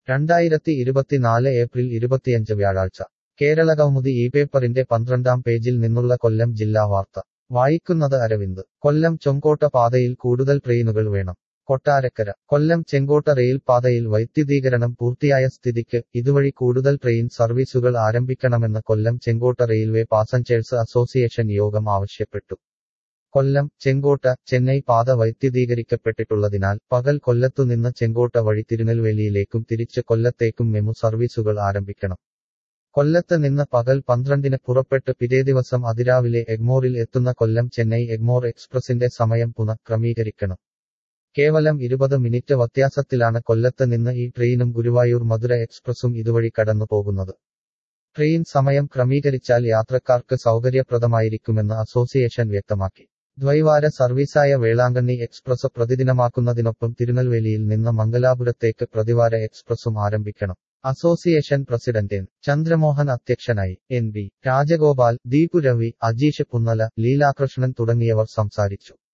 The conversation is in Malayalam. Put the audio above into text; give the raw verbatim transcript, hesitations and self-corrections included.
രണ്ടായിരത്തി ഇരുപത്തിനാല് ഏപ്രിൽ ഇരുപത്തിയഞ്ച് വ്യാഴാഴ്ച കേരളകൗമുദി ഈ പേപ്പറിന്റെ പന്ത്രണ്ടാം പേജിൽ നിന്നുള്ള കൊല്ലം ജില്ലാ വാർത്ത വായിക്കുന്നത് അരവിന്ദ്. കൊല്ലം ചെങ്കോട്ട പാതയിൽ കൂടുതൽ ട്രെയിനുകൾ വേണം. കൊട്ടാരക്കര. കൊല്ലം ചെങ്കോട്ട റെയിൽ പാതയിൽ വൈദ്യുതീകരണം പൂർത്തിയായ സ്ഥിതിക്ക് ഇതുവഴി കൂടുതൽ ട്രെയിൻ സർവീസുകൾ ആരംഭിക്കണമെന്ന് Kollam Chenkotta railway passengers association യോഗം ആവശ്യപ്പെട്ടു. കൊല്ലം ചെങ്കോട്ട ചെന്നൈ പാത വൈദ്യുതീകരിക്കപ്പെട്ടിട്ടുള്ളതിനാൽ പകൽ കൊല്ലത്തുനിന്ന് ചെങ്കോട്ട വഴി തിരുനെൽവേലിയിലേക്കും തിരിച്ച് കൊല്ലത്തേക്കും മെമു സർവീസുകൾ ആരംഭിക്കണം. കൊല്ലത്ത് നിന്ന് പകൽ പന്ത്രണ്ടിന് പുറപ്പെട്ട് പിറ്റേദിവസം അതിരാവിലെ എഗ്മോറിൽ എത്തുന്ന കൊല്ലം ചെന്നൈ എഗ്മോർ എക്സ്പ്രസിന്റെ സമയം പുനഃക്രമീകരിക്കണം. കേവലം ഇരുപത് മിനിറ്റ് വ്യത്യാസത്തിലാണ് കൊല്ലത്ത് നിന്ന് ഈ ട്രെയിനും ഗുരുവായൂർ മധുര എക്സ്പ്രസും ഇതുവഴി കടന്നു പോകുന്നത്. ട്രെയിൻ സമയം ക്രമീകരിച്ചാൽ യാത്രക്കാർക്ക് സൗകര്യപ്രദമായിരിക്കുമെന്ന് അസോസിയേഷൻ വ്യക്തമാക്കി. ദ്വൈവാര സർവീസായ വേളാങ്കണ്ണി എക്സ്പ്രസ് പ്രതിദിനമാക്കുന്നതിനൊപ്പം തിരുനെൽവേലിയിൽ നിന്ന് മംഗലാപുരത്തേക്ക് പ്രതിവാര എക്സ്പ്രസും ആരംഭിക്കണം. അസോസിയേഷൻ പ്രസിഡന്റ് എൻ ചന്ദ്രമോഹൻ അധ്യക്ഷനായി. എൻ ബി രാജഗോപാൽ, ദീപു രവി, അജീഷ് പുന്നല, ലീലാകൃഷ്ണൻ തുടങ്ങിയവർ സംസാരിച്ചു.